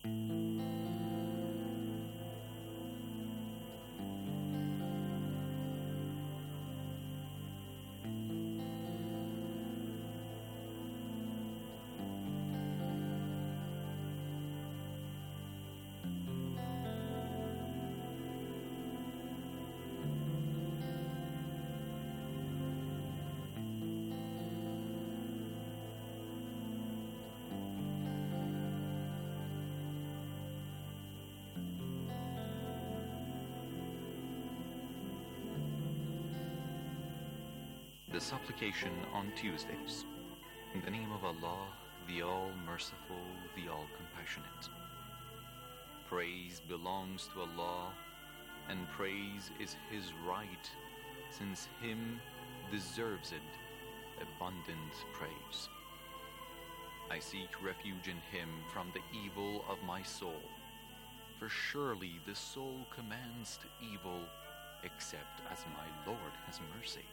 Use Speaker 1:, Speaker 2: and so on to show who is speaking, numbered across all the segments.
Speaker 1: The supplication on Tuesdays. In the name of Allah, the All-Merciful, the All-Compassionate. Praise belongs to Allah, and praise is His right, since Him deserves it abundant praise. I seek refuge in Him from the evil of my soul, for surely the soul commands to evil, except as my Lord has mercy.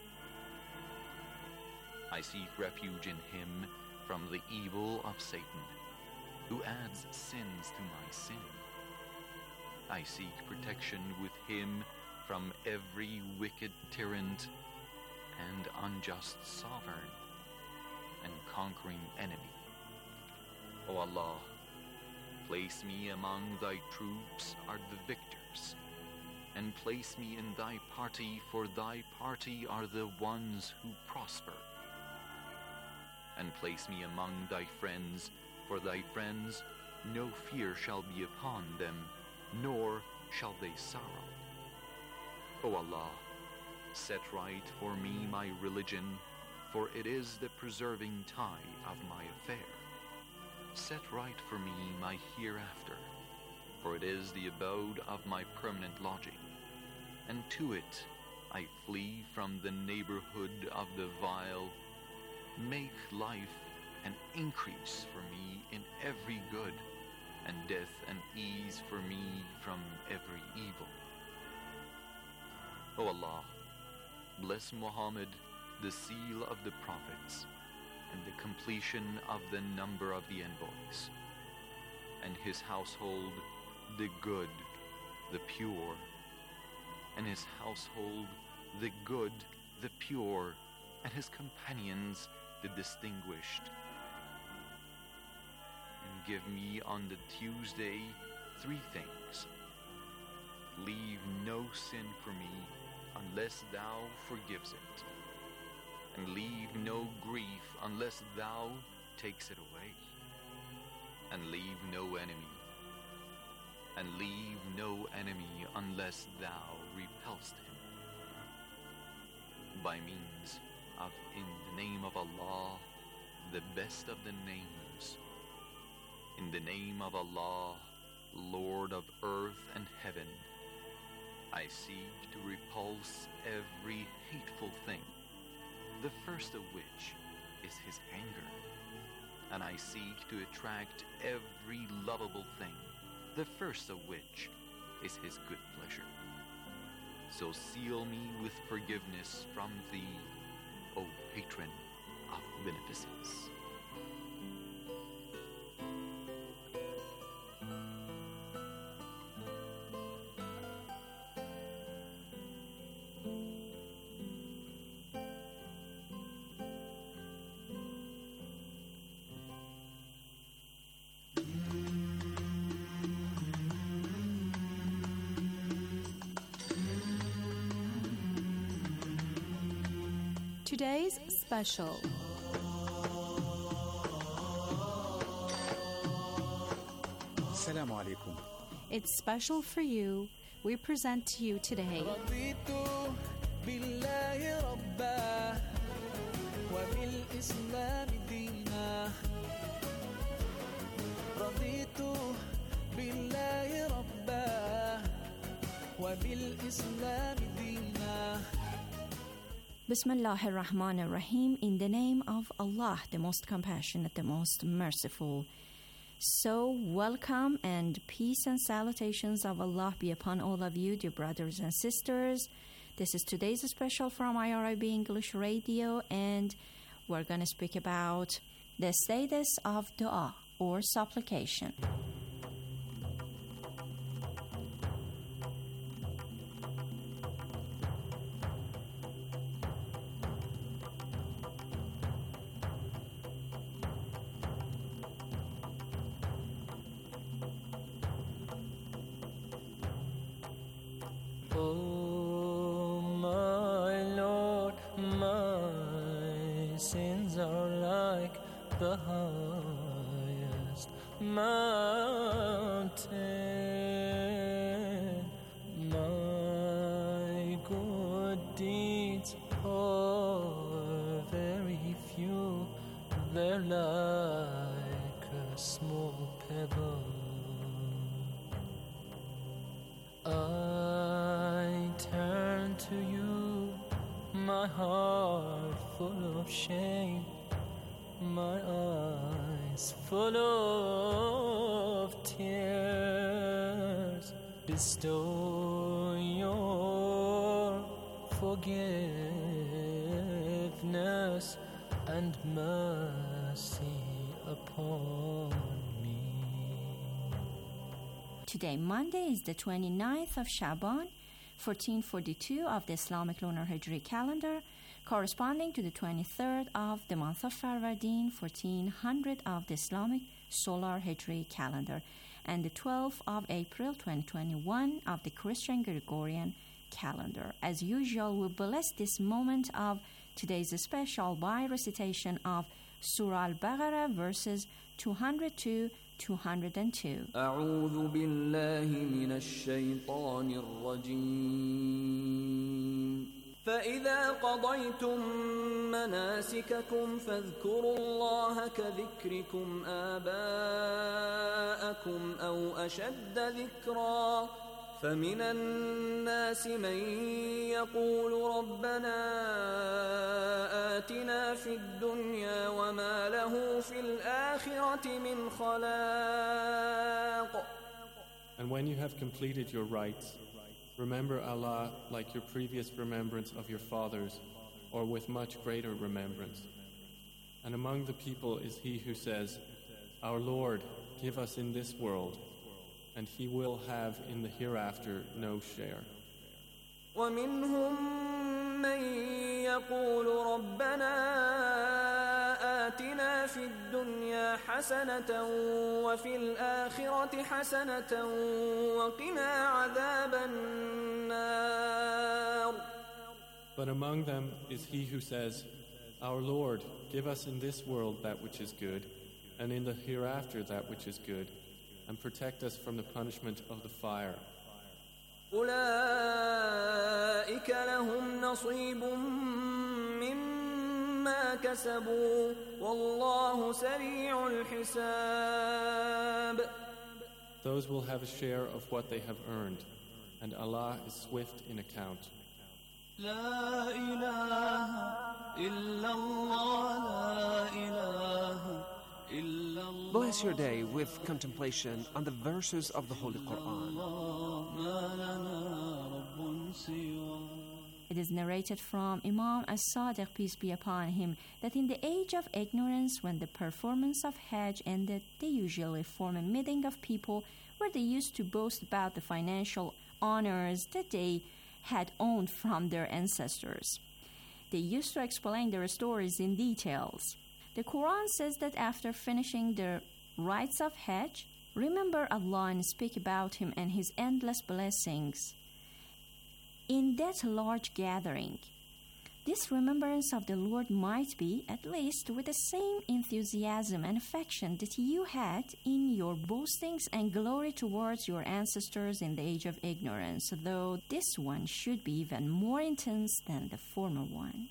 Speaker 1: I seek refuge in Him from the evil of Satan, who adds sins to my sin. I seek protection with Him from every wicked tyrant and unjust sovereign and conquering enemy. O Allah, place me among Thy troops are the victors, and place me in Thy party, for Thy party are the ones who prosper. And place me among Thy friends, for Thy friends no fear shall be upon them, nor shall they sorrow. O Allah, set right for me my religion, for it is the preserving tie of my affair. Set right for me my hereafter, for it is the abode of my permanent lodging, and to it I flee from the neighborhood of the vile. Make life an increase for me in every good, and death an ease for me from every evil. O Allah, bless Muhammad, the seal of the prophets, and the completion of the number of the envoys, and his household, the good, the pure, and his household, the good, the pure, and his companions, the distinguished. And give me on the Tuesday 3 things. Leave no sin for me unless Thou forgives it, and leave no grief unless Thou takes it away, and leave no enemy unless Thou repelst him. By means of in the name of Allah, the best of the names. In the name of Allah, Lord of earth and heaven, I seek to repulse every hateful thing, the first of which is His anger, and I seek to attract every lovable thing, the first of which is His good pleasure. So seal me with forgiveness from Thee, O Patron of beneficence.
Speaker 2: Today's special.
Speaker 3: Assalamu alaikum.
Speaker 2: It's special for you. We present to you today Bismillahir Rahmanir Rahim, in the name of Allah, the most compassionate, the most merciful. So, welcome and peace and salutations of Allah be upon all of you, dear brothers and sisters. This is today's special from IRIB English Radio, and we're going to speak about the status of dua or supplication.
Speaker 4: the highest mountain. My good deeds are very few, they're like a small pebble. I turn to you, my heart full of shame, my eyes full of tears. Bestow your forgiveness and mercy upon me.
Speaker 2: Today, Monday, is the 29th of Shaban, 1442 of the Islamic Lunar Hijri calendar, corresponding to the 23rd of the month of Farvardin, 1400 of the Islamic Solar Hijri calendar, and the 12th of April, 2021 of the Christian Gregorian calendar. As usual, we bless this moment of today's special by recitation of Surah Al-Baqarah, verses 202 202.
Speaker 5: أعوذ بالله من الشيطان الرجيم. فإذا قضيتم مناسككم فاذكروا الله كذكركم آباءكم أو أشد ذكرا. فمن الناس من يقول ربنا آتنا في الدنيا وما له في الآخرة من خلاق.
Speaker 6: And when you have completed your rites, remember Allah like your previous remembrance of your fathers, or with much greater remembrance. And among the people is he who says, Our Lord, give us in this world, and he will have in the hereafter no share.
Speaker 5: ومنهم من يقول ربنا آتنا في الدنيا حسنة وفي الآخرة حسنة وقنا عذاب النار.
Speaker 6: But among them is he who says, Our Lord, give us in this world that which is good, and in the hereafter that which is good, and protect us from the punishment of the fire.
Speaker 5: أولئك لهم نصيب مما كسبوا والله سريع الحساب.
Speaker 6: Those will have a share of what they have earned, and Allah is swift in account.
Speaker 5: لا إله إلا الله لا إله.
Speaker 7: Bless your day with contemplation on the verses of the Holy Quran.
Speaker 2: It is narrated from Imam As-Sadiq, peace be upon him, that in the age of ignorance, when the performance of Hajj ended, they usually form a meeting of people where they used to boast about the financial honors that they had owned from their ancestors. They used to explain their stories in details. The Quran says that after finishing the rites of Hajj, remember Allah and speak about Him and His endless blessings. In that large gathering, this remembrance of the Lord might be, at least, with the same enthusiasm and affection that you had in your boastings and glory towards your ancestors in the age of ignorance, though this one should be even more intense than the former one.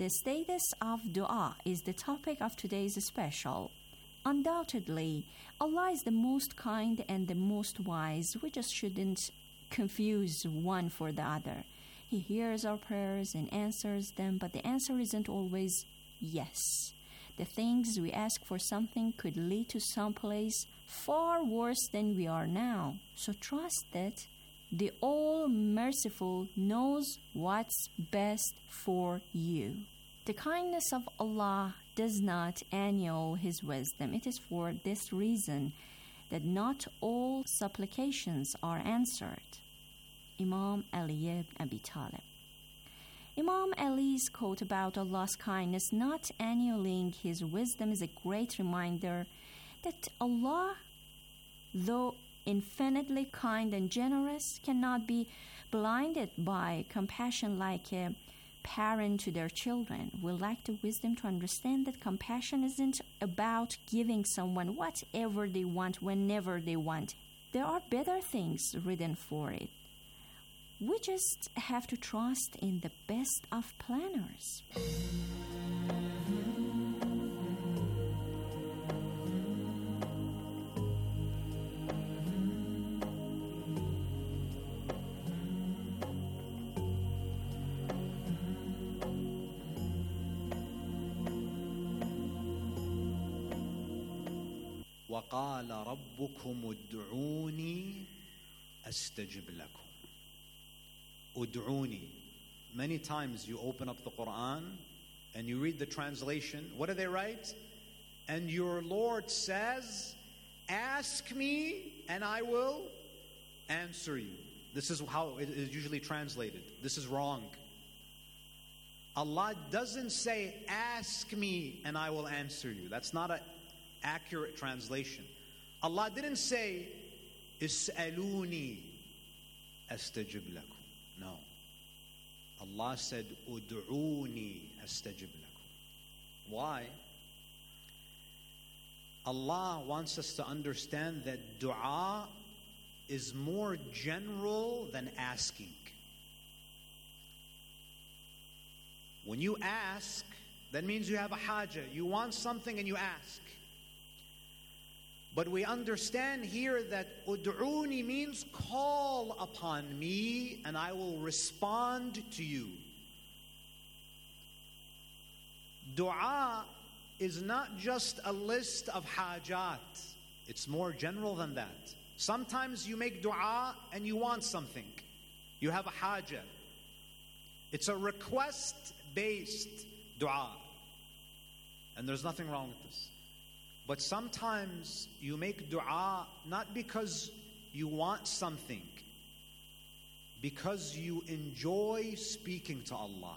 Speaker 2: The status of dua is the topic of today's special. Undoubtedly, Allah is the most kind and the most wise. We just shouldn't confuse one for the other. He hears our prayers and answers them, but the answer isn't always yes. The things we ask for something could lead to some place far worse than we are now. So trust that the All-Merciful knows what's best for you. The kindness of Allah does not annul His wisdom. It is for this reason that not all supplications are answered. Imam Ali ibn Abi Talib. Imam Ali's quote about Allah's kindness not annulling His wisdom is a great reminder that Allah, though infinitely kind and generous, cannot be blinded by compassion like a parent to their children. We lack the wisdom to understand that compassion isn't about giving someone whatever they want whenever they want. There are better things written for it. We just have to trust in the best of planners.
Speaker 3: وقال ربكم ادعوني أستجب لكم. Ud'uni. Many times you open up the Quran and you read the translation. What do they write? And your Lord says, ask me and I will answer you. This is how it is usually translated. This is wrong. Allah doesn't say, ask me and I will answer you. That's not an accurate translation. Allah didn't say, is'aluni astajib lakum. No. Allah said, ud'uni astajib lakum. Why? Allah wants us to understand that dua is more general than asking. When you ask, that means you have a haja. You want something and you ask. But we understand here that ud'uni means call upon me and I will respond to you. Dua is not just a list of hajat. It's more general than that. Sometimes you make dua and you want something. You have a haja. It's a request-based dua. And there's nothing wrong with this. But sometimes you make dua not because you want something, because you enjoy speaking to Allah.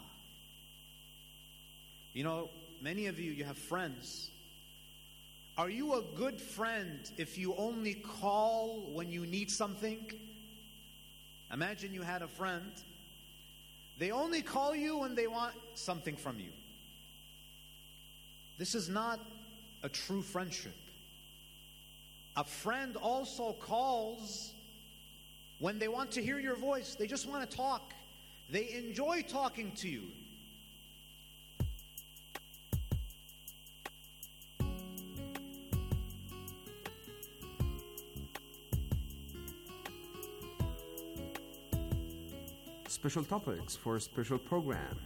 Speaker 3: You know, many of you, you have friends. Are you a good friend if you only call when you need something? Imagine you had a friend. They only call you when they want something from you. This is not a true friendship. A friend also calls when they want to hear your voice. They just want to talk. They enjoy talking to you.
Speaker 7: Special topics for a special program.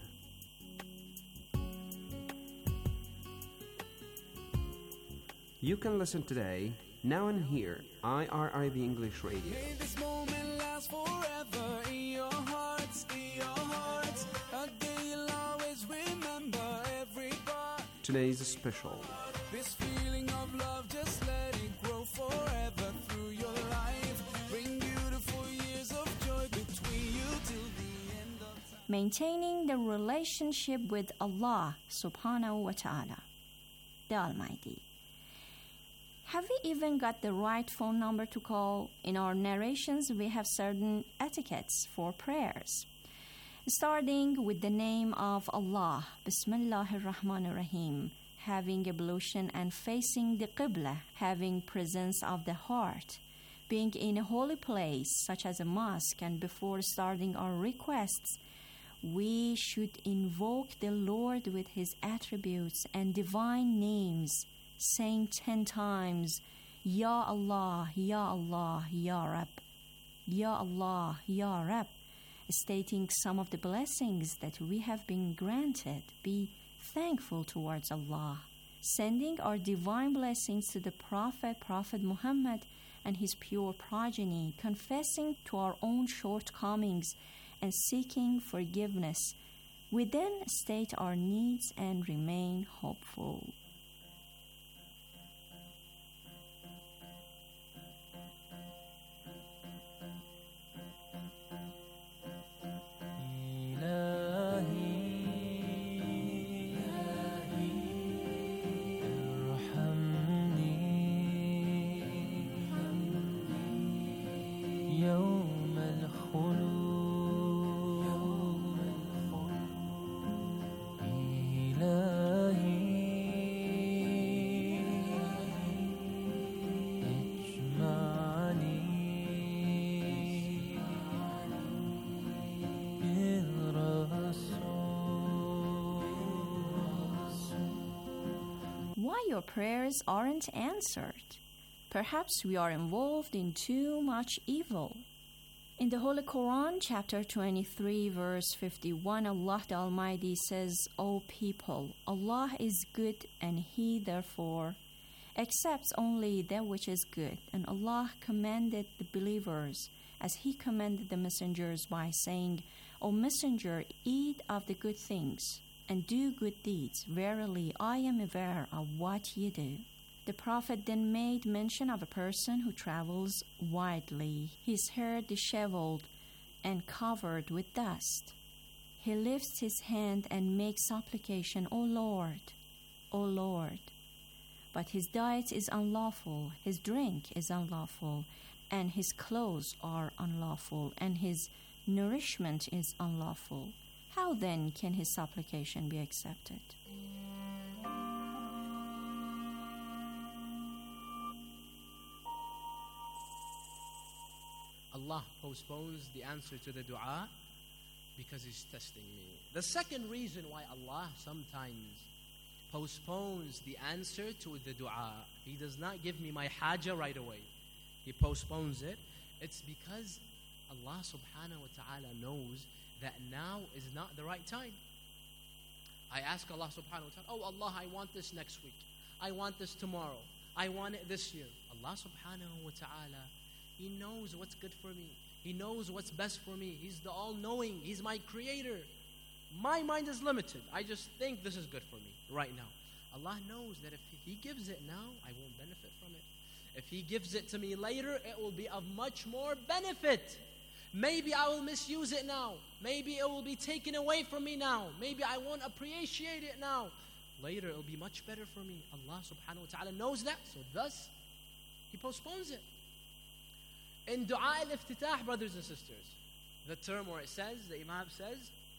Speaker 7: You can listen today, now and here, IRIB English Radio.
Speaker 8: May this moment last forever in your hearts, a day you'll always remember every part.
Speaker 7: Today's special.
Speaker 8: This feeling of love, just let it grow forever through your life. Bring beautiful years of joy between you till the end of time.
Speaker 2: Maintaining the relationship with Allah subhanahu wa ta'ala, the Almighty. Have we even got the right phone number to call? In our narrations, we have certain etiquettes for prayers. Starting with the name of Allah, Bismillahir Rahmanir Rahim, having ablution and facing the Qibla, having presence of the heart, being in a holy place such as a mosque, and before starting our requests, We should invoke the Lord with His attributes and divine names, saying 10 times, Ya Allah, Ya Allah, Ya Rab, Ya Allah, Ya Rab, stating some of the blessings that we have been granted. Be thankful towards Allah, sending our divine blessings to the Prophet Muhammad and his pure progeny, confessing to our own shortcomings and seeking forgiveness. We then state our needs and remain hopeful. Why your prayers aren't answered? Perhaps we are involved in too much evil. In the Holy Quran, chapter 23, verse 51, Allah the Almighty says, O people, Allah is good and He therefore accepts only that which is good. And Allah commanded the believers as He commanded the messengers by saying, O messenger, eat of the good things and do good deeds. Verily, I am aware of what you do. The Prophet then made mention of a person who travels widely, his hair disheveled and covered with dust. He lifts his hand and makes supplication, O Lord, O Lord. But his diet is unlawful, his drink is unlawful, and his clothes are unlawful, and his nourishment is unlawful. How then can his supplication be accepted?
Speaker 9: Allah postpones the answer to the dua because He's testing me. The second reason why Allah sometimes postpones the answer to the dua, He does not give me my haja right away. He postpones it. It's because Allah subhanahu wa ta'ala knows that now is not the right time. I ask Allah subhanahu wa ta'ala, oh Allah, I want this next week. I want this tomorrow. I want it this year. Allah subhanahu wa ta'ala, He knows what's good for me. He knows what's best for me. He's the all-knowing. He's my creator. My mind is limited. I just think this is good for me right now. Allah knows that if He gives it now, I won't benefit from it. If He gives it to me later, it will be of much more benefit. Maybe I will misuse it now. Maybe it will be taken away from me now. Maybe I won't appreciate it now. Later it will be much better for me. Allah subhanahu wa ta'ala knows that. So thus, He postpones it. In dua al-iftitah, brothers and sisters, the term where it says, the Imam says,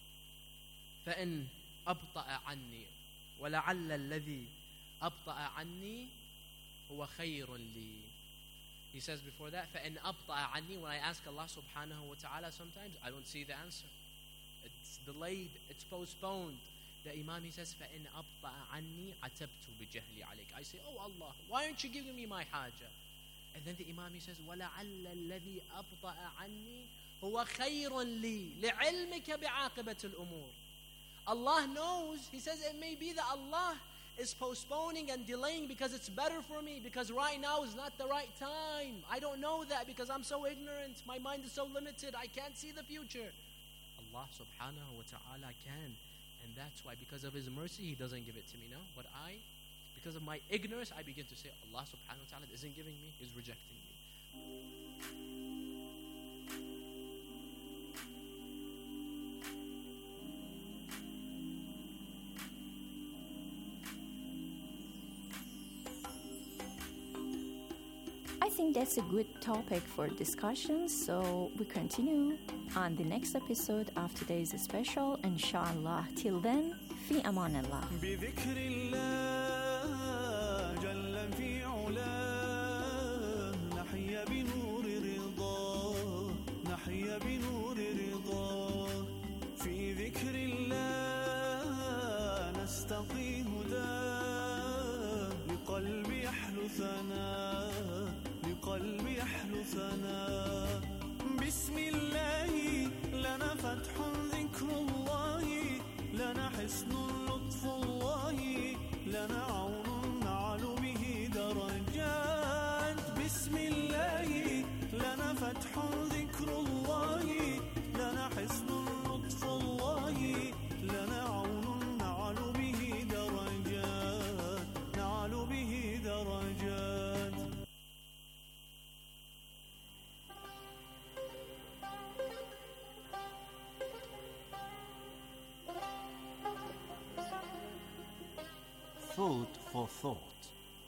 Speaker 9: فَإِنْ أَبْطَأَ عَنِّي وَلَعَلَّ الَّذِي أَبْطَأَ عَنِّي هُوَ خَيْرٌ لِي. He says before that, فَإِنْ أَبْطَأَ عَنِّي. When I ask Allah subhanahu wa ta'ala, sometimes I don't see the answer. It's delayed, it's postponed. The Imam, he says, فَإِنْ أَبْطَأَ عَنِّي عَتَبْتُ بِجَهْلِ عَلَيْكَ. I say, oh Allah, why aren't you giving me my haja? And then the Imam, he says, وَلَعَلَّ الَّذِي أَبْطَأَ عَنِّي هُوَ خَيْرٌ لِي لِعِلْمِكَ بِعَاقِبَةِ الْأُمُورِ. Allah knows, He says, it may be that Allah is postponing and delaying because it's better for me, because right now is not the right time. I don't know that because I'm so ignorant. My mind is so limited. I can't see the future. Allah subhanahu wa ta'ala can. And that's why, because of His mercy, He doesn't give it to me now. But because of my ignorance, I begin to say, Allah subhanahu wa ta'ala isn't giving me, He's rejecting me.
Speaker 2: I think that's a good topic for discussion, so we continue on the next episode of today's special, inshallah. Till then, fi aman Allah.
Speaker 8: بذكر الله جل في علاه نحيا بنور رضاه نحيا بنور رضاه في ذكر
Speaker 10: ألاقي هداه لقلبي يحلو ثناه لقلبي يحلو ثناه بسم الله لنا فتح ذكر الله لنا حسن لطف الله لنا عون نعلو به درجات بسم الله لنا فتح ذكر الله لنا حسن لطف الله لنا عون نعلو به درجات نعلو به درجات
Speaker 11: Food for thought.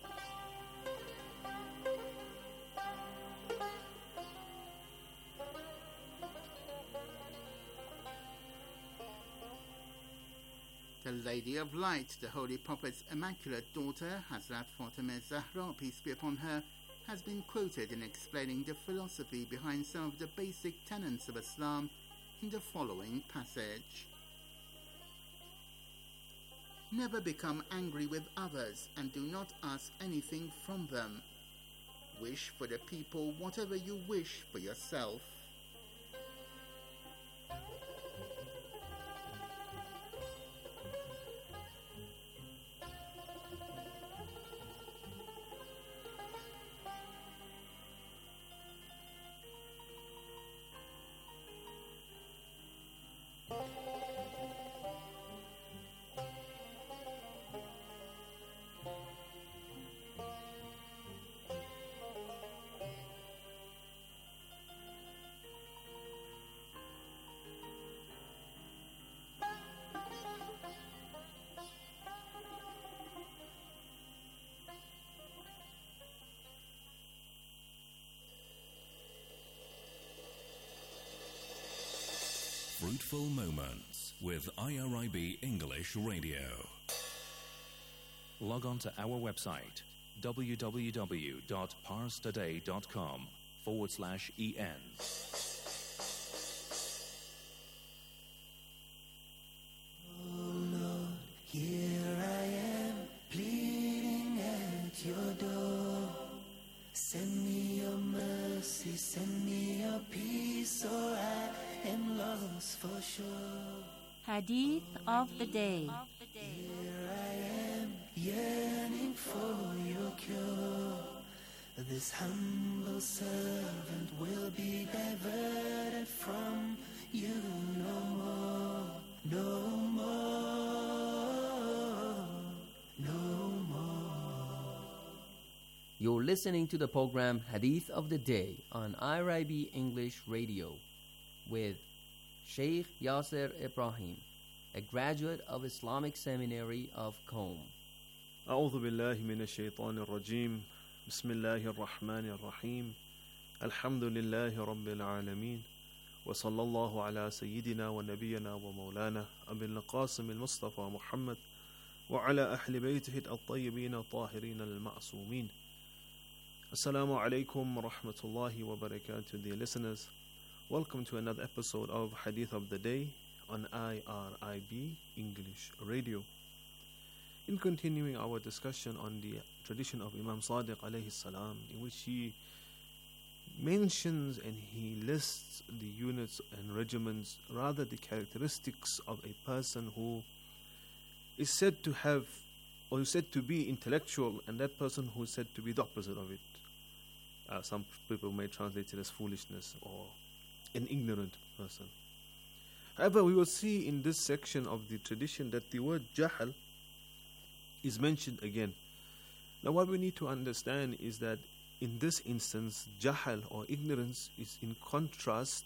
Speaker 12: The Lady of Light, the Holy Prophet's immaculate daughter, Hazrat Fatima Zahra, peace be upon her, has been quoted in explaining the philosophy behind some of the basic tenets of Islam in the following passage. Never become angry with others and do not ask anything from them. Wish for the people whatever you wish for yourself.
Speaker 13: Fruitful Moments with IRIB English Radio. Log on to our website www.parstoday.com/en.
Speaker 14: Oh Lord, here I am, pleading at your door. Send me your mercy, send me your peace, or I am lost for sure.
Speaker 2: Hadith of the day.
Speaker 14: Here I am, yearning for your cure. This humble servant will be diverted from you no more, no more, no more.
Speaker 15: You're listening to the program Hadith of the Day on IRIB English Radio with Sheikh Yasser Ibrahim, a graduate of Islamic Seminary of Qom.
Speaker 16: أعوذ بالله من الشيطان الرجيم بسم الله الرحمن الرحيم الحمد لله رب العالمين وصلى الله على سيدنا ونبينا ومولانا أبي القاسم المصطفى محمد وعلى أهل بيته الطيبين الطاهرين المعصومين. Assalamu alaikum wa rahmatullahi wa barakatuh, dear listeners. Welcome to another episode of Hadith of the Day on IRIB English Radio. In continuing our discussion on the tradition of Imam Sadiq alayhi salam, in which he mentions and he lists the units and regiments, rather the characteristics of a person who is said to have, or is said to be intellectual, and that person who is said to be the opposite of it. Some people may translate it as foolishness or an ignorant person. However, we will see in this section of the tradition that the word jahal is mentioned again. Now, what we need to understand is that in this instance, jahal or ignorance is in contrast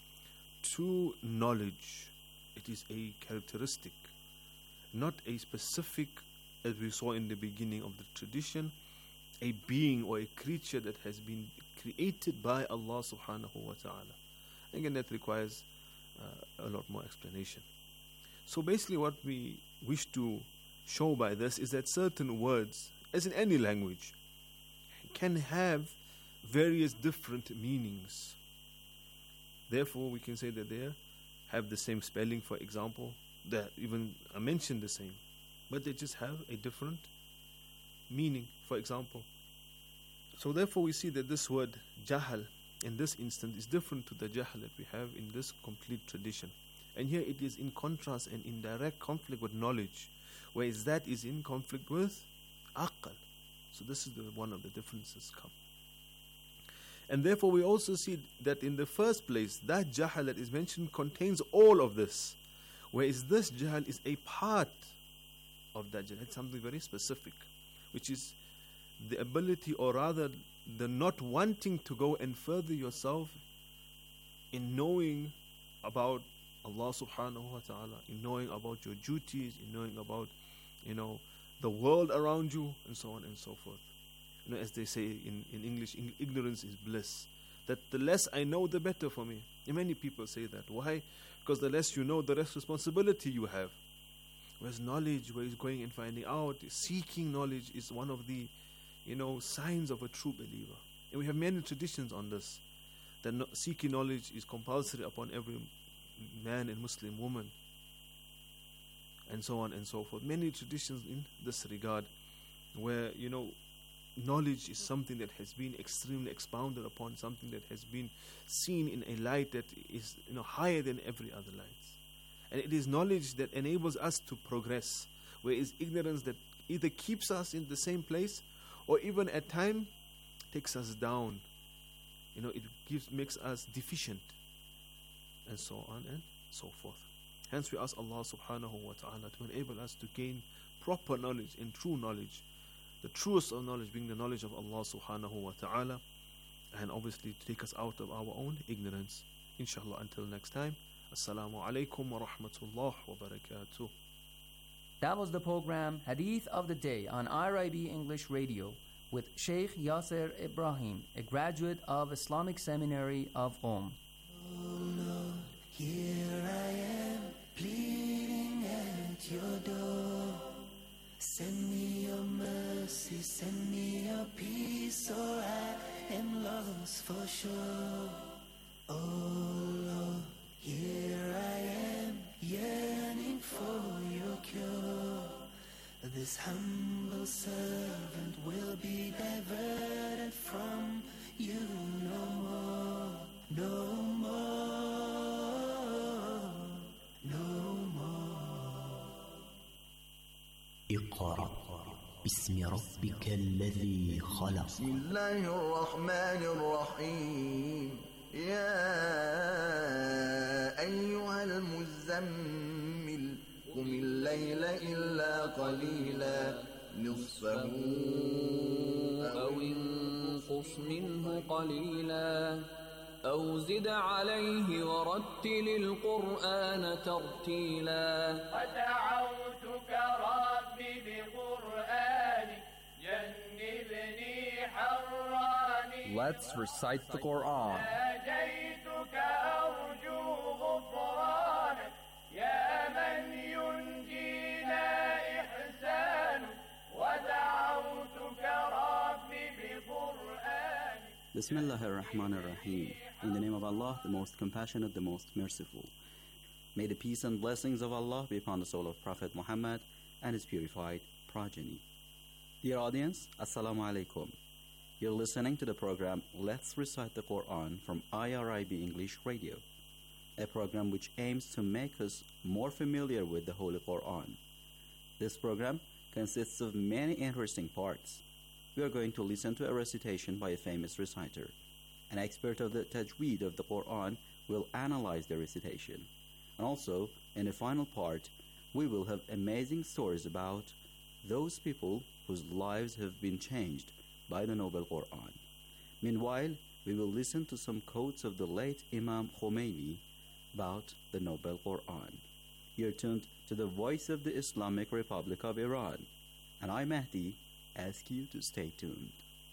Speaker 16: to knowledge. It is a characteristic, not a specific, as we saw in the beginning of the tradition, a being or a creature that has been created by Allah subhanahu wa ta'ala. Again, that requires a lot more explanation. So basically what we wish to show by this is that certain words, as in any language, can have various different meanings. Therefore, we can say that they have the same spelling, for example, that even are mentioned the same. but they just have a different meaning, for example. So therefore we see that this word jahal in this instance is different to the jahal that we have in this complete tradition. And here it is in contrast and in direct conflict with knowledge, whereas that is in conflict with aql. So this is one of the differences come. And therefore we also see that in the first place, that jahal that is mentioned contains all of this, whereas this jahal is a part of that jahal. It's something very specific, which is the ability, or rather the not wanting to go and further yourself in knowing about Allah subhanahu wa ta'ala, in knowing about your duties, in knowing about, the world around you, and so on and so forth. As they say in English, ignorance is bliss. That the less I know, the better for me. And many people say that. Why? Because the less you know, the less responsibility you have. Whereas knowledge, where is going and finding out, seeking knowledge is one of the, signs of a true believer. And we have many traditions on this. That seeking knowledge is compulsory upon every man and Muslim woman. And so on and so forth. Many traditions in this regard, where, knowledge is something that has been extremely expounded upon, something that has been seen in a light that is higher than every other light. And it is knowledge that enables us to progress, whereas ignorance that either keeps us in the same place or even at times takes us down. It makes us deficient, and so on and so forth. Hence we ask Allah subhanahu wa ta'ala to enable us to gain proper knowledge and true knowledge. The truest of knowledge being the knowledge of Allah subhanahu wa ta'ala, and obviously to take us out of our own ignorance. Inshallah, until next time, Assalamu alaikum wa rahmatullah wa barakatuh.
Speaker 15: That was the program Hadith of the Day on IRIB English Radio with Sheikh Yasser Ibrahim, a graduate of Islamic Seminary of Qom.
Speaker 14: Oh Lord, here I am, pleading at your door. Send me your mercy, send me your peace, or I am lost for sure. Oh Lord, here I am, yearning for your cure. This humble servant will be diverted from you no more, no more, no more.
Speaker 11: اقرأ باسم ربك الذي خلق.
Speaker 17: بسم الله الرحمن الرحيم. يا أيها المزمل قم الليل إلا قليلا نصفه
Speaker 5: أو انقص منه قليلا أو زد عليه ورتل القرآن ترتيلا
Speaker 18: ودعوتك ربي بقرآنك جنبني حراني.
Speaker 19: Let's recite the Quran.
Speaker 18: ناجيتك أرجو غفرانك يا من ينجينا إحسانك ودعوتك ربي بقرآنك.
Speaker 20: Bismillah ar-Rahman ar-Rahim. In the name of Allah, the most compassionate, the most merciful. May the peace and blessings of Allah be upon the soul of Prophet Muhammad and his purified progeny. Dear audience, Assalamu alaikum. You're listening to the program Let's Recite the Quran from IRIB English Radio, a program which aims to make us more familiar with the Holy Quran. This program consists of many interesting parts. We are going to listen to a recitation by a famous reciter. An expert of the tajweed of the Quran will analyze the recitation. And also, in the final part, we will have amazing stories about those people whose lives have been changed by the Noble Quran. Meanwhile, we will listen to some quotes of the late Imam Khomeini about the Noble Quran. You're tuned to the voice of the Islamic Republic of Iran. And I, Mahdi, ask you to stay tuned.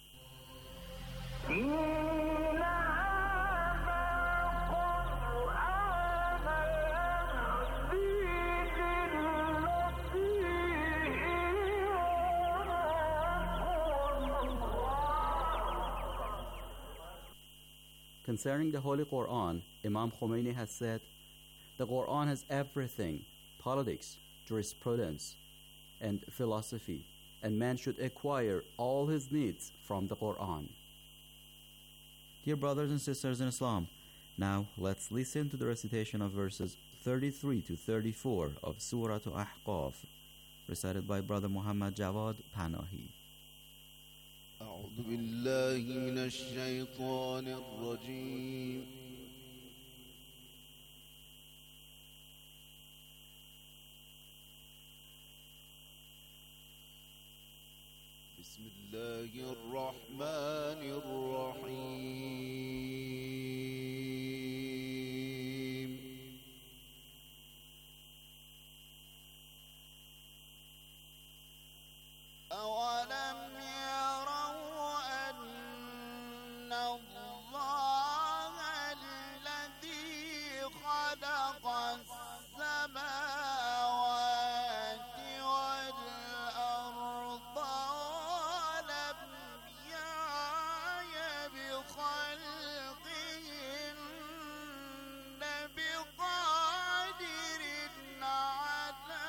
Speaker 20: Concerning the Holy Quran, Imam Khomeini has said, the Quran has everything: politics, jurisprudence, and philosophy, and man should acquire all his needs from the Quran. Dear brothers and sisters in Islam, now let's listen to the recitation of verses 33 to 34 of Surah Ahqaf, recited by Brother Muhammad Jawad Panahi.
Speaker 21: أعوذ بالله من الشيطان الرجيم بسم الله الرحمن الرحيم أولم يروا أن الله الذي خلق السماوات والأرض ولم يعي بخلقهن بقادر على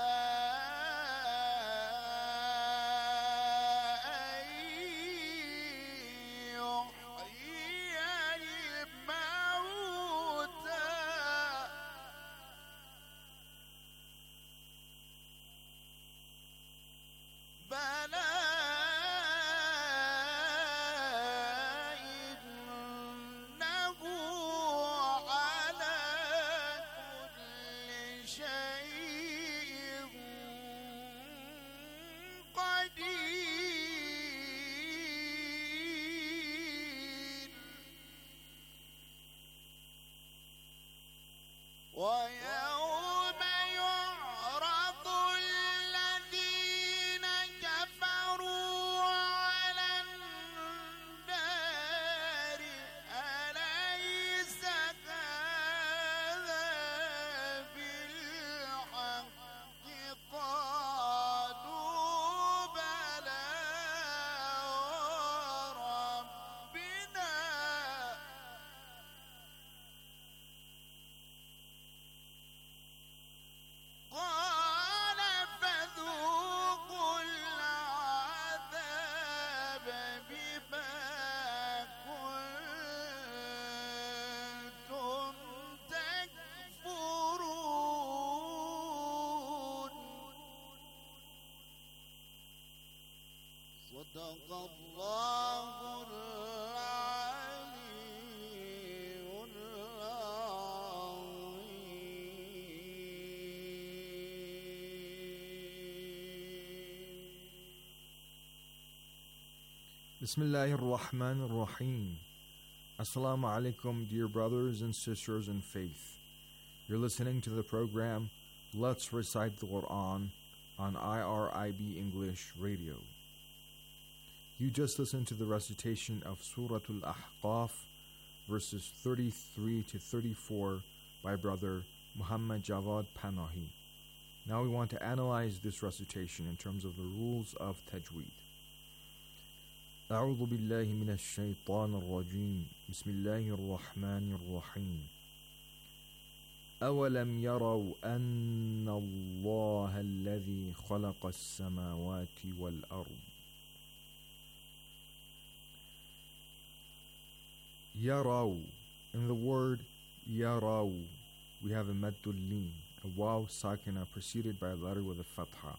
Speaker 21: أن يحيي الموتى بلى إنه على كل شيء قدير ويوم يعرض الذين كفروا على النار أليس هذا بالحق قالوا بلى وربنا قال فذوقوا العذاب بما كنتم تكفرون صدق الله العلي
Speaker 22: Bismillahir Rahmanir Rahim. Assalamu alaikum, dear brothers and sisters in faith. You're listening to the program Let's Recite the Quran on IRIB English Radio. You just listened to the recitation of Surah Al-Ahqaf, verses 33 to 34 by Brother Muhammad Jawad Panahi. Now we want to analyze this recitation in terms of the rules of tajweed. أعوذ بالله من الشيطان الرجيم بسم الله الرحمن الرحيم أولم يروا أن الله الذي خلق السماوات والأرض يروا. In the word يروا we have a maddul leen, a waw sakina preceded by a letter with a fatha.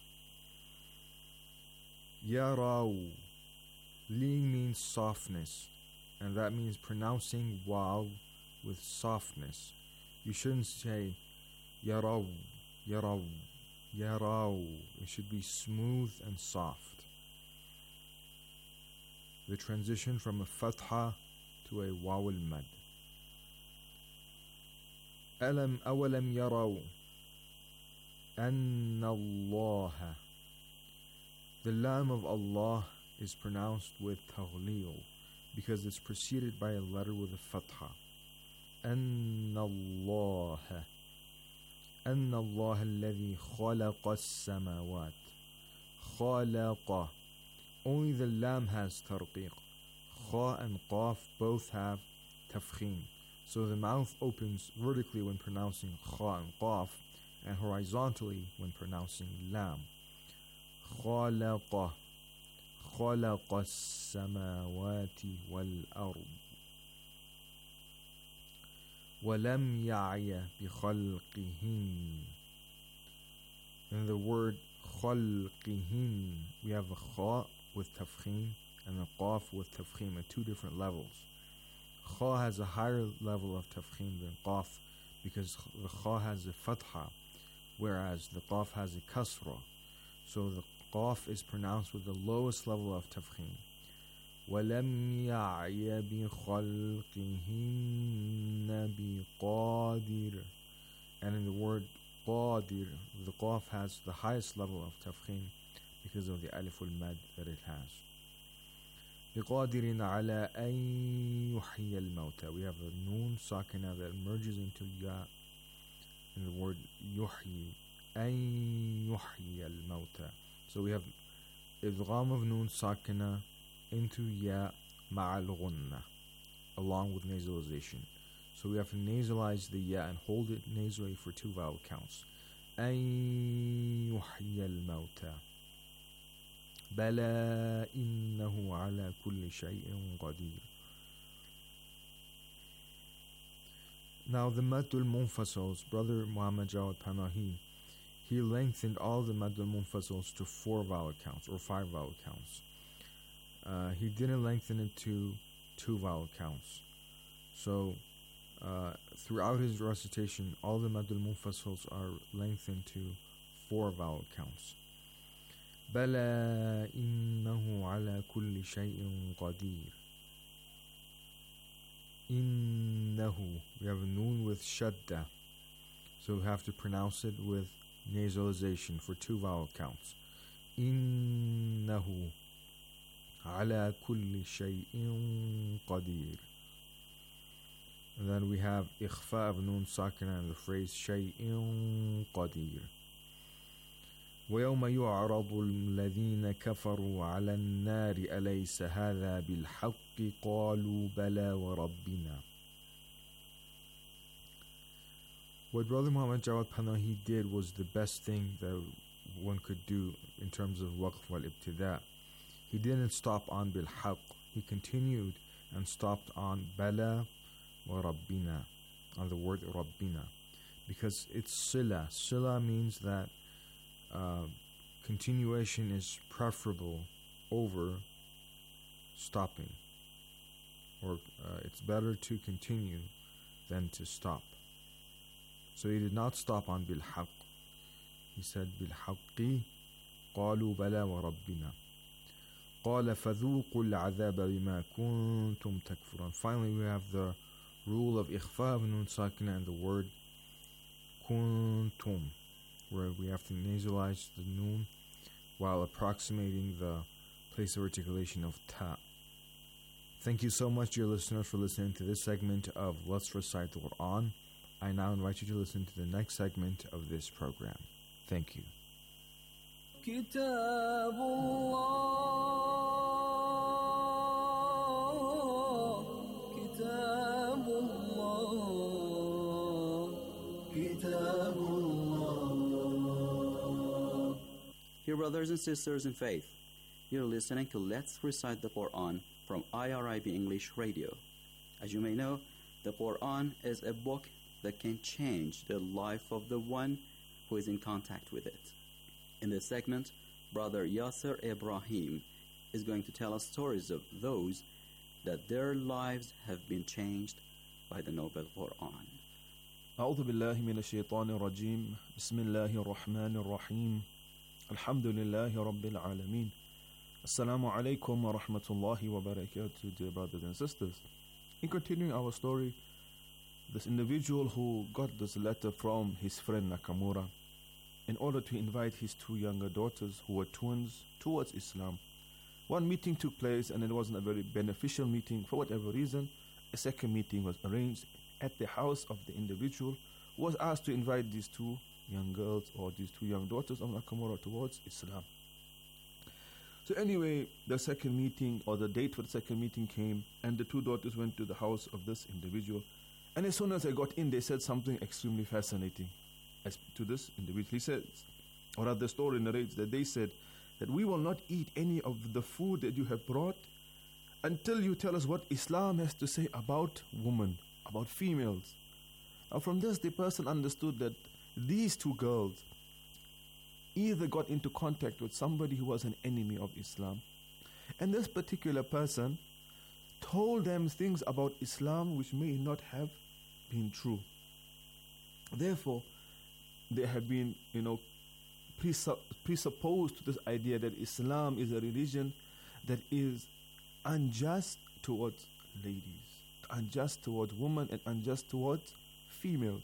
Speaker 22: يروا. Leen means softness, and that means pronouncing waw with softness. You shouldn't say yaraw, yaraw, yaraw. It should be smooth and soft. The transition from a fatha to a waw al-mad. أولم يروا أن الله. The lam of Allah is pronounced with taghleel because it's preceded by a letter with a fatha. أن الله الذي خلق السماوات. خلق. Only the lam has tarqiq. Kha and qaf both have tafkhim. So the mouth opens vertically when pronouncing kha and qaf, and horizontally when pronouncing lam. خلق خلق السماوات والأرض ولم يعي بخلقهن. In the word خلقهن, we have a kha with tafkhim and a qaf with tafkhim at two different levels. Kha has a higher level of tafkhim than qaf because the kha has a fatha, whereas the qaf has a kasra. So the qaf is pronounced with the lowest level of tafkhim. وَلَمْ يَعْيَ بِخَلْقِهِنَّ بِقَادِرٍ. And in the word qadir, the qaf has the highest level of tafkhim because of the alif al-mad that it has. بِقَادِرٍ عَلَىٰ أَن يُحْيِيَ الْمَوْتَى. We have a noon sakina that merges into ya in the word yuhyi. أَن يُحْيِيَ الْمَوْتَى. So we have idgham of noon sakina into ya ma'al ghunna, along with nasalization. So we have to nasalize the ya and hold it nasally for two vowel counts. أن يحيي الموتى بلى إنه على كل شيء قدير. Now the Maddul Munfasils, Brother Muhammad Jawad Panahi, he lengthened all the Maddul Munfasils to 4 vowel counts or 5 vowel counts. He didn't lengthen it to 2 vowel counts. So throughout his recitation, all the Maddul Munfasils are lengthened to 4 vowel counts. بلى إنه على كل شيء قدير. إنه, we have a noon with shadda, so we have to pronounce it with nasalization for 2 vowel counts. إنه على كل شيء قدير. And then we have إخفاء of noon sakina and the phrase شيء قدير. ويوم يعرض الذين كفروا على النار أليس هذا بالحق قالوا بلى وربنا. What Brother Muhammad Jawad Panahi did was the best thing that one could do in terms of waqf wal ibtida. He didn't stop on bil haqq. He continued and stopped on bala wa rabbina, on the word rabbina, because it's sila. Sila means that continuation is preferable over stopping, or it's better to continue than to stop. So he did not stop on bil haqq. He said bil haqqi qalu bala wa rabbina. قال فذوقوا العذاب بما كنتم تكفرون. Finally we have the rule of إخفاء of nun sakina and the word kuntum, where we have to nasalize the noon while approximating the place of articulation of ta. Thank you so much, dear listeners, for listening to this segment of Let's Recite the Quran. I now invite you to listen to the next segment of this program. Thank you.
Speaker 5: كتاب الله كتاب الله كتاب الله.
Speaker 20: Dear brothers and sisters in faith, you're listening to Let's Recite the Quran from IRIB English Radio. As you may know, the Quran is a book that can change the life of the one who is in contact with it. In this segment, Brother Yasser Ibrahim is going to tell us stories of those that their lives have been changed by the Noble Quran.
Speaker 16: أعوذ بالله من الشيطان الرجيم بسم الله الرحمن الرحيم الحمد لله رب العالمين Assalamu alaikum wa rahmatullahi wa barakatuh, dear brothers and sisters. In continuing our story, this individual who got this letter from his friend Nakamura in order to invite his 2 younger daughters who were twins towards Islam. One meeting took place and it wasn't a very beneficial meeting for whatever reason. A second meeting was arranged at the house of the individual who was asked to invite these 2 young girls or these 2 young daughters of Nakamura towards Islam. So anyway, the second meeting or the date for the second meeting came and the 2 daughters went to the house of this individual. And as soon as they got in, they said something extremely fascinating as to this individual. He says, or rather the story narrates that they said that we will not eat any of the food that you have brought until you tell us what Islam has to say about women, about females. Now from this, the person understood that these two girls either got into contact with somebody who was an enemy of Islam, and this particular person told them things about Islam which may not have been true. Therefore, they have been, presupposed to this idea that Islam is a religion that is unjust towards ladies, unjust towards women, and unjust towards females.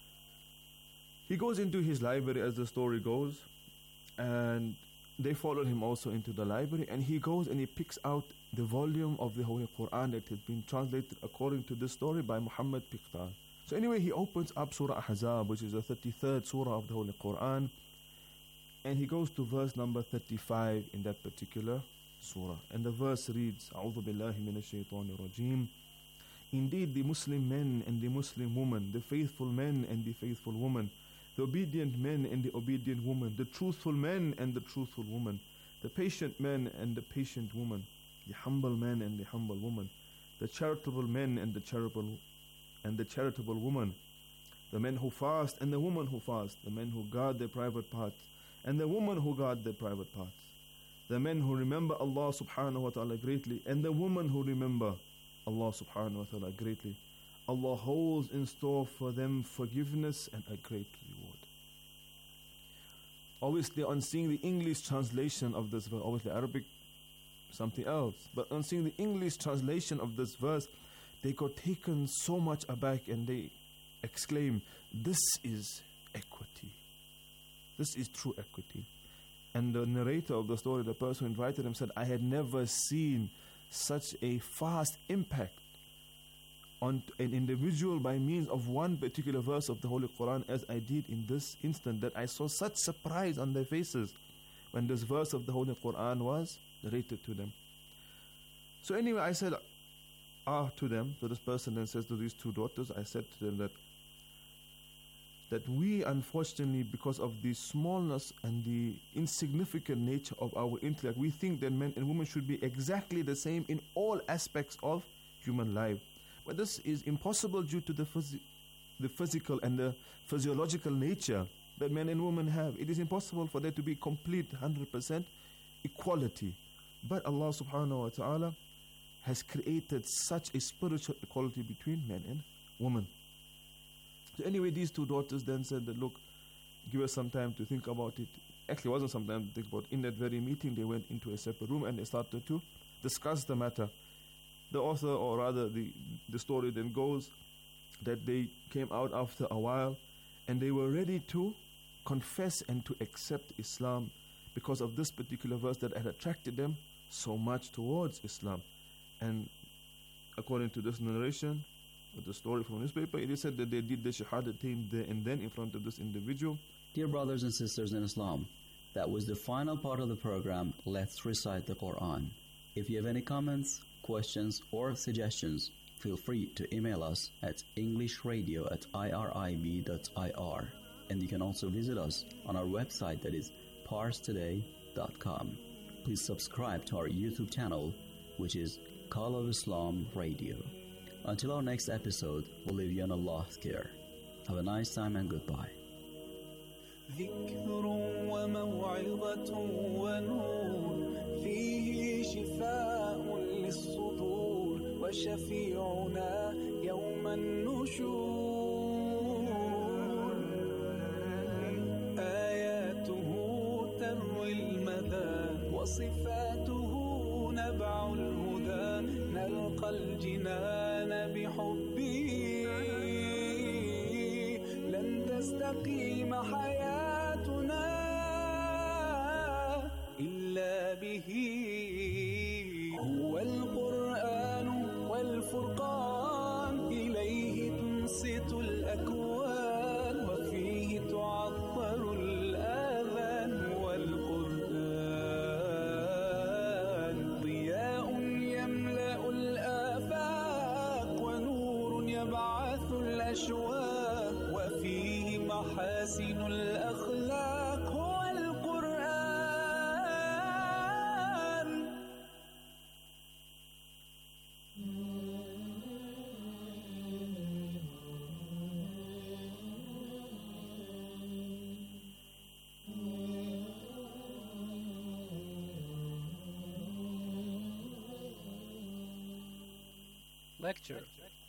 Speaker 16: He goes into his library, as the story goes, and they followed him also into the library, and he goes and he picks out the volume of the Holy Quran that has been translated according to this story by Muhammad Piqtar. So anyway, he opens up Surah Ahzab, which is the 33rd surah of the Holy Quran, and he goes to verse number 35 in that particular surah. And the verse reads, A'udhu billahi minash shaitanir rajeem. Indeed, the Muslim men and the Muslim women, the faithful men and the faithful women, the obedient men and the obedient woman, the truthful men and the truthful woman, the patient men and the patient woman, the humble man and the humble woman, the charitable men and the charitable woman, the men who fast and the women who fast, the men who guard their private parts and the women who guard their private parts, the men who remember Allah subhanahu wa ta'ala greatly and the women who remember Allah subhanahu wa ta'ala greatly. Allah holds in store for them forgiveness and a great reward. Obviously, on seeing the English translation of this verse, obviously Arabic, something else, but on seeing the English translation of this verse, they got taken so much aback and they exclaim, "This is equity. This is true equity." And the narrator of the story, the person who invited him, said, "I had never seen such a fast impact on an individual by means of one particular verse of the Holy Quran as I did in this instant, that I saw such surprise on their faces when this verse of the Holy Quran was narrated to them." So anyway, I said to them, to this person, and says to these two daughters, I said to them that we, unfortunately, because of the smallness and the insignificant nature of our intellect, we think that men and women should be exactly the same in all aspects of human life. But this is impossible due to the physical and the physiological nature that men and women have. It is impossible for there to be complete 100% equality. But Allah subhanahu wa ta'ala has created such a spiritual equality between men and women. So anyway, these two daughters then said that, "Look, give us some time to think about it." Actually, it wasn't some time to think about it. In that very meeting, they went into a separate room and they started to discuss the matter. The author, or rather the story then goes that they came out after a while and they were ready to confess and to accept Islam because of this particular verse that had attracted them so much towards Islam. And according to this narration, with the story from the newspaper, it is said that they did the shahadatain there and then in front of this individual.
Speaker 20: Dear brothers and sisters in Islam, that was the final part of the program, Let's Recite the Quran. If you have any comments, questions, or suggestions, feel free to email us at englishradio@irib.ir. And you can also visit us on our website, that is parstoday.com. Please subscribe to our YouTube channel, which is Call of Islam Radio. Until our next episode, we'll leave you on Allah's care. Have a nice time and goodbye.
Speaker 8: ذكر وموعظة ونور فيه شفاء للصدور وشفيعنا يوم النشور آياته تروي المذان وصفاته نبع الهدى نلقى الجنان بحبه لن تستقيم حياتنا إلا به هو القرآن والفرقان إليه تنصت الأكوان وفيه تعطر الآذان والقرآن ضياء يملأ الآفاق ونور يبعث الأشواق وفيه محاسن الأخلاق هو القرآن
Speaker 1: Lecture.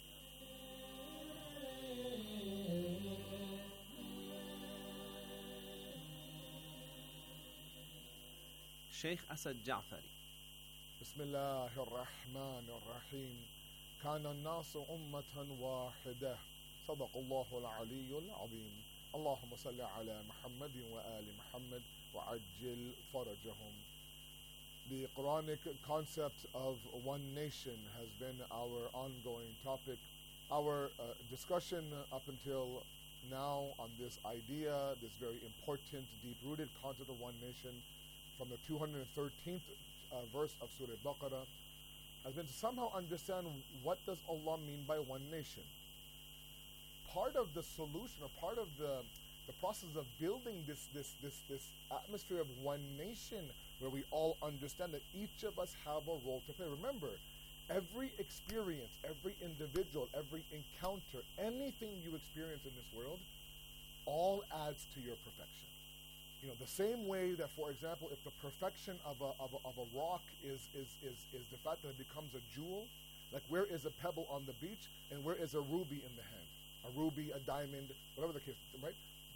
Speaker 16: Sheikh Asad Ja'fari.
Speaker 4: بسم الله الرحمن الرحيم كان الناس أمة واحدة صدق الله العلي العظيم اللهم صل على محمد وآل محمد وعجل فرجهم. The Quranic concept of one nation has been our ongoing topic. Our discussion up until now on this idea, this very important, deep-rooted concept of one nation from the 213th verse of Surah Baqarah has been to somehow understand what does Allah mean by one nation. Part of the solution, or part of the process of building this atmosphere of one nation where we all understand that each of us have a role to play. Remember, every experience, every individual, every encounter, anything you experience in this world, all adds to your perfection. You know, the same way that, for example, if the perfection of a rock is the fact that it becomes a jewel, like where is a pebble on the beach and where is a ruby in the hand? A ruby, a diamond, whatever the case, right?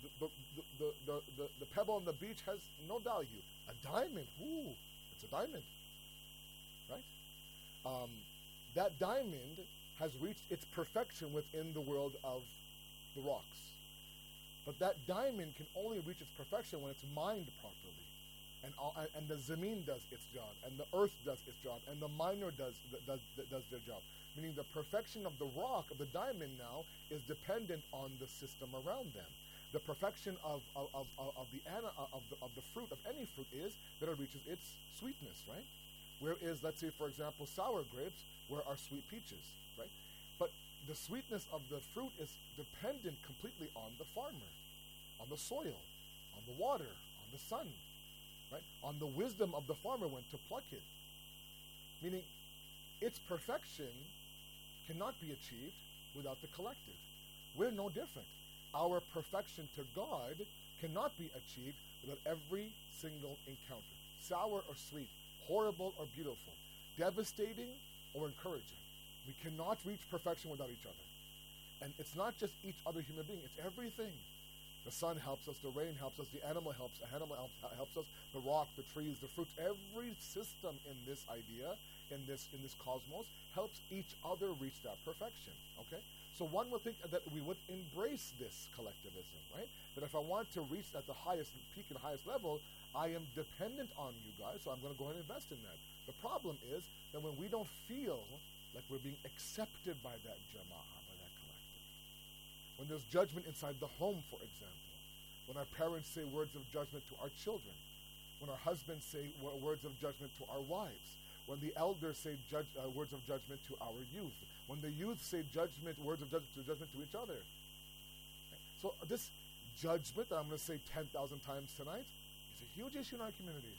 Speaker 4: The pebble on the beach has no value. A diamond, ooh, it's a diamond, right? That diamond has reached its perfection within the world of the rocks. But that diamond can only reach its perfection when it's mined properly. And the zameen does its job, and the earth does its job, and the miner does their job. Meaning the perfection of the rock, of the diamond now, is dependent on the system around them. The perfection of the fruit, of any fruit, is that it reaches its sweetness, right? Whereas, let's say, for example, sour grapes, where are sweet peaches, right? But the sweetness of the fruit is dependent completely on the farmer, on the soil, on the water, on the sun, right? On the wisdom of the farmer when to pluck it. Meaning, its perfection cannot be achieved without the collective. We're no different. Our perfection to God cannot be achieved without every single encounter. Sour or sweet, horrible or beautiful, devastating or encouraging. We cannot reach perfection without each other. And it's not just each other human being, it's everything. The sun helps us, the rain helps us, the animal helps us, the rock, the trees, the fruits. Every system in this idea, in this cosmos, helps each other reach that perfection. Okay? So one would think that we would embrace this collectivism, right? That if I want to reach at the highest peak and highest level, I am dependent on you guys, so I'm going to go ahead and invest in that. The problem is that when we don't feel like we're being accepted by that jama'ah, by that collective, when there's judgment inside the home, for example, when our parents say words of judgment to our children, when our husbands say words of judgment to our wives, when the elders say words of judgment to our youth, when the youth say words of judgment to each other. Okay? So this judgment that I'm going to say 10,000 times tonight is a huge issue in our communities.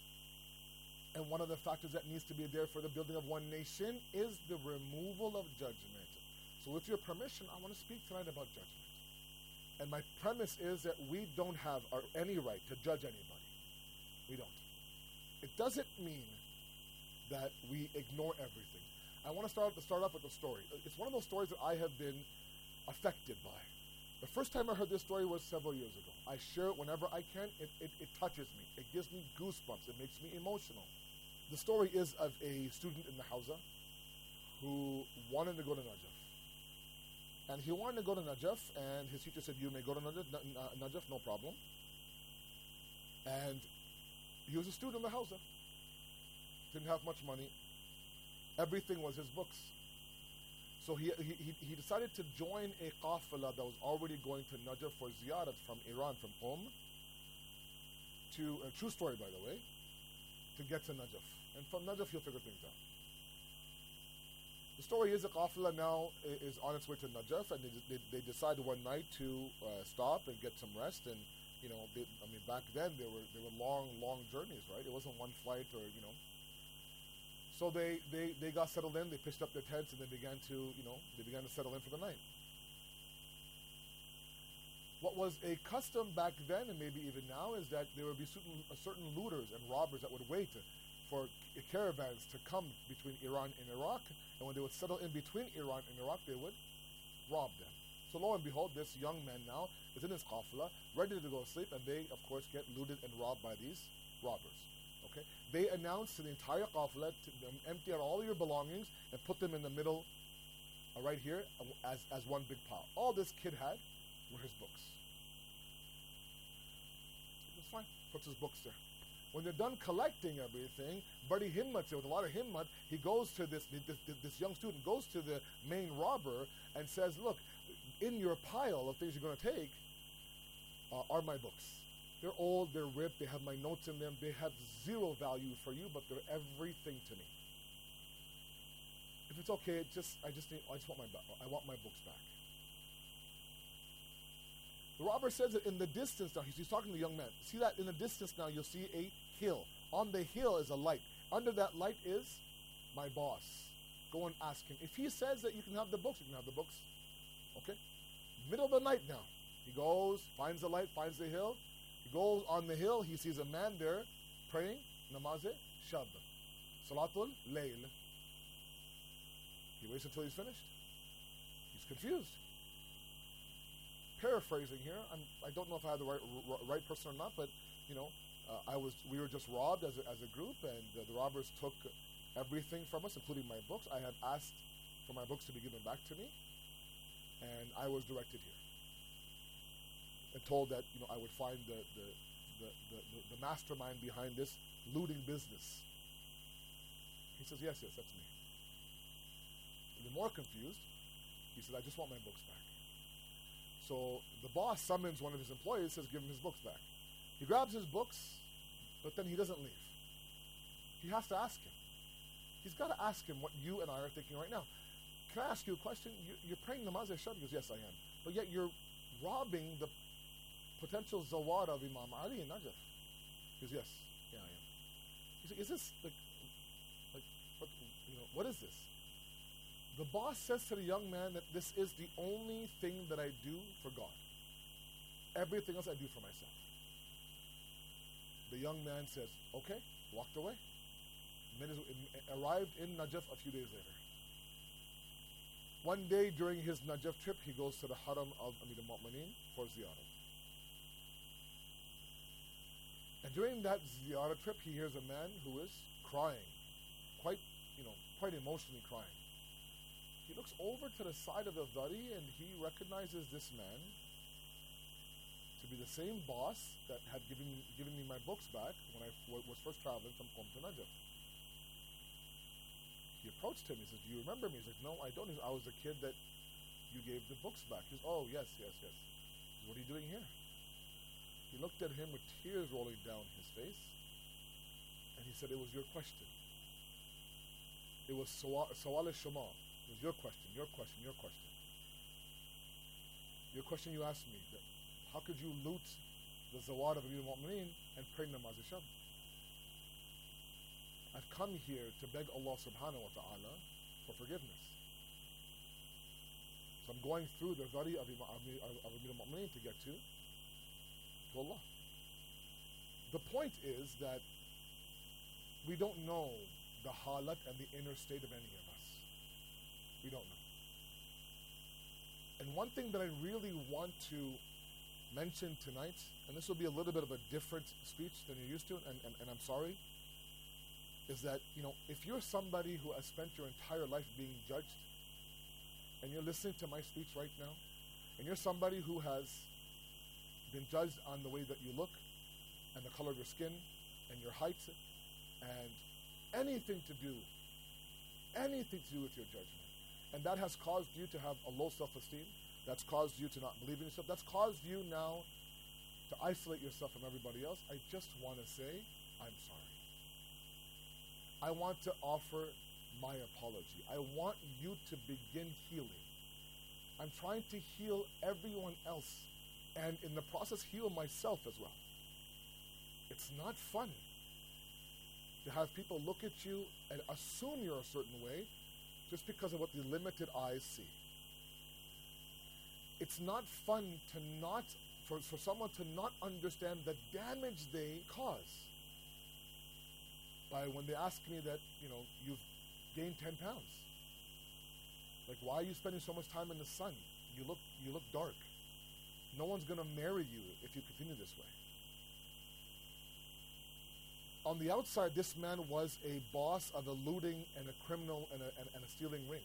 Speaker 4: And one of the factors that needs to be there for the building of one nation is the removal of judgment. So with your permission, I want to speak tonight about judgment. And my premise is that we don't have any right to judge anybody. We don't. It doesn't mean that we ignore everything. I want to start off with a story. It's one of those stories that I have been affected by. The first time I heard this story was several years ago. I share it whenever I can. It touches me. It gives me goosebumps. It makes me emotional. The story is of a student in the Hawza who wanted to go to Najaf. And he wanted to go to Najaf, and his teacher said, you may go to Najaf, no problem. And he was a student in the Hawza. Didn't have much money. Everything was his books. So he decided to join a qafila that was already going to Najaf for ziyarat from Iran, from to a true story, by the way, to get to Najaf. And from Najaf, he'll figure things out. The story is the qafila now is on its way to Najaf, and they decide one night to stop and get some rest. And back then they were long journeys, right? It wasn't one flight or So they got settled in. They pitched up their tents and they began to settle in for the night. What was a custom back then, and maybe even now, is that there would be certain looters and robbers that would wait for caravans to come between Iran and Iraq, and when they would settle in between Iran and Iraq, they would rob them. So lo and behold, this young man now is in his qafla, ready to go to sleep, and they, of course, get looted and robbed by these robbers. Okay? They announce to the entire qafla to empty out all your belongings and put them in the middle, right here, as one big pile. All this kid had were his books. It's fine. Puts his books there. When they're done collecting everything, Badi Himmat, with a lot of himmat, he goes to this young student, goes to the main robber and says, look, in your pile of things you're going to take are my books. They're old, they're ripped, they have my notes in them, they have zero value for you, but they're everything to me. If it's okay, I want my books back. The robber says that in the distance now, he's talking to the young man. See that in the distance now, you'll see a hill. On the hill is a light. Under that light is my boss. Go and ask him. If he says that you can have the books, you can have the books. Okay? Middle of the night now. He goes, finds the light, finds the hill. He goes on the hill. He sees a man there praying, namaz-e-shab, salatul layl. He waits until he's finished. He's confused. Paraphrasing here, I don't know if I have the right person or not, but we were just robbed as a group, and the robbers took everything from us, including my books. I had asked for my books to be given back to me, and I was directed here and told that I would find the mastermind behind this looting business. He says, yes, that's me. The more confused, he said, I just want my books back. So the boss summons one of his employees, says, give him his books back. He grabs his books, but then he doesn't leave. He has to ask him. He's got to ask him what you and I are thinking right now. Can I ask you a question? You're praying namaz-e-shab? He goes, yes, I am. But yet you're robbing the potential zawar of Imam Ali in Najaf. He goes, yes, yeah, I am. He said, is this what is this? The boss says to the young man that this is the only thing that I do for God. Everything else I do for myself. The young man says, okay, walked away. Arrived in Najaf a few days later. One day during his Najaf trip, he goes to the Haram of Amir al-Mu'mineen for ziyarah. And during that ziyarah trip, he hears a man who is crying, quite emotionally crying. He looks over to the side of the Dari and he recognizes this man to be the same boss that had given me my books back when I was first traveling from Qom to Najaf. He approached him. He says, do you remember me? He's like, no, I don't. I was the kid that you gave the books back. He says, oh, yes. He says, what are you doing here? He looked at him with tears rolling down his face, and he said, it was your question. It was Sawal al-Shama. It was your question. Your question you asked me. That how could you loot the Zawad of Amir al-Mu'mineen and pray namaz-e-shab? I've come here to beg Allah subhanahu wa ta'ala for forgiveness. So I'm going through the Dari of Amir al-Mu'mineen to get to Allah. The point is that we don't know the halat and the inner state of any of us. We don't know. And one thing that I really want to mention tonight, and this will be a little bit of a different speech than you're used to, and I'm sorry, is that, if you're somebody who has spent your entire life being judged, and you're listening to my speech right now, and you're somebody who has been judged on the way that you look, and the color of your skin, and your height, and anything to do with your judgment, and that has caused you to have a low self-esteem, that's caused you to not believe in yourself, that's caused you now to isolate yourself from everybody else, I just want to say, I'm sorry. I want to offer my apology. I want you to begin healing. I'm trying to heal everyone else, and in the process heal myself as well. It's not fun to have people look at you and assume you're a certain way just because of what the limited eyes see. It's not fun for someone to not understand the damage they cause. by when they ask me that, you've gained 10 pounds. Like, why are you spending so much time in the sun? You look dark. No one's going to marry you if you continue this way. On the outside, this man was a boss of a looting and a criminal and a stealing ring.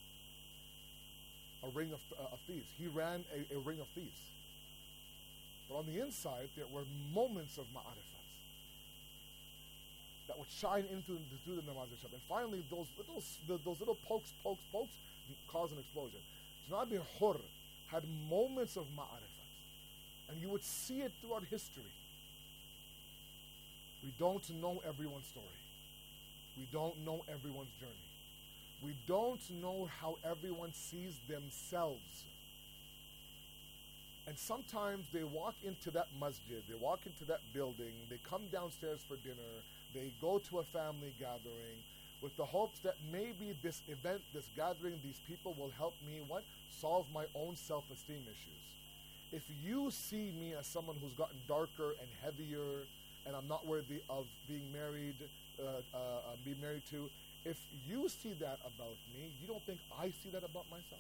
Speaker 4: A ring of thieves. He ran a ring of thieves. But on the inside, there were moments of ma'arifat that would shine through the namaz and shab. And finally, those little pokes cause an explosion. Jannah bin Hurr had moments of ma'arifat. And you would see it throughout history. We don't know everyone's story. We don't know everyone's journey. We don't know how everyone sees themselves. And sometimes they walk into that masjid, they walk into that building, they come downstairs for dinner, they go to a family gathering with the hopes that maybe this event, this gathering, these people will help me, solve my own self-esteem issues. If you see me as someone who's gotten darker and heavier, and I'm not worthy of being married to, if you see that about me, you don't think I see that about myself?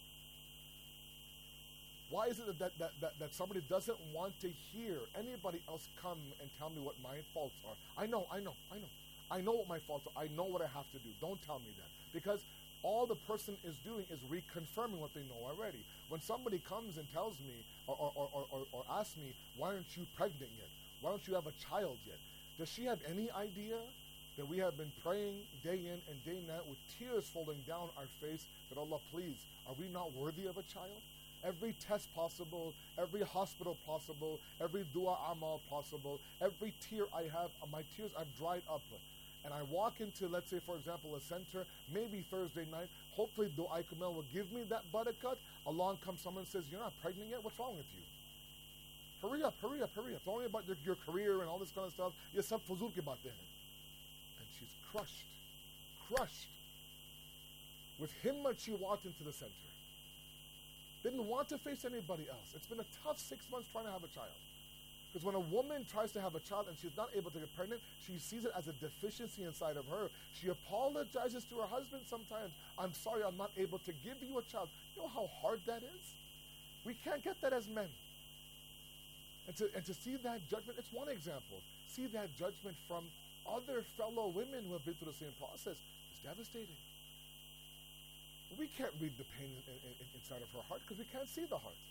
Speaker 4: Why is it that somebody doesn't want to hear anybody else come and tell me what my faults are? I know what my faults are. I know what I have to do. Don't tell me that. Because all the person is doing is reconfirming what they know already. When somebody comes and tells me or asks me, why aren't you pregnant yet? Why don't you have a child yet? Does she have any idea that we have been praying day in and day out with tears falling down our face that Allah, please, are we not worthy of a child? Every test possible, every hospital possible, every dua amal possible, every tear I have, my tears I've dried up. And I walk into, let's say, for example, a center, maybe Thursday night, hopefully Dua Kamel will give me that barakat. Along comes someone and says, you're not pregnant yet? What's wrong with you? Hurry up. It's only about your career and all this kind of stuff. Ye sab fuzul ke baatein hain. And she's crushed. With himmat, she walked into the center. Didn't want to face anybody else. It's been a tough 6 months trying to have a child. Because when a woman tries to have a child and she's not able to get pregnant, she sees it as a deficiency inside of her. She apologizes to her husband sometimes. I'm sorry, I'm not able to give you a child. You know how hard that is? We can't get that as men. And to see that judgment, it's one example. See that judgment from other fellow women who have been through the same process. It's devastating. We can't read the pain inside of her heart because we can't see the heart.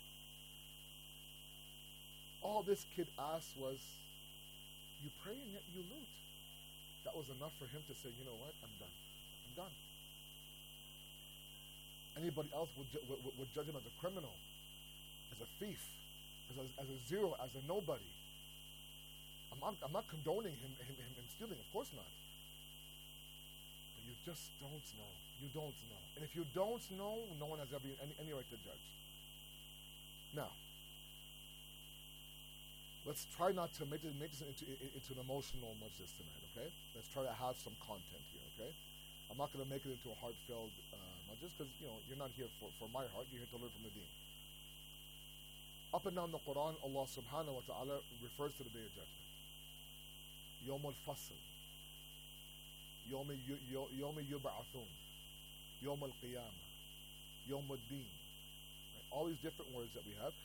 Speaker 4: All this kid asked was, you pray and yet you loot. That was enough for him to say, you know what, I'm done. Anybody else would judge him as a criminal, as a thief, as a zero, as a nobody. I'm not condoning him stealing, of course not. But you just don't know. You don't know. And if you don't know, no one has any right to judge. Now, let's try not to make this into an emotional majlis tonight, okay? Let's try to have some content here, okay? I'm not going to make it into a heart-filled majlis because, you're not here for my heart. You're here to learn from the deen. Up and down the Quran, Allah subhanahu wa ta'ala refers to the Day of Judgment. Yawm al-Fasl. Yawm yub'athun. Yawm al-Qiyamah. Yawm al-Din. All these different words that we have.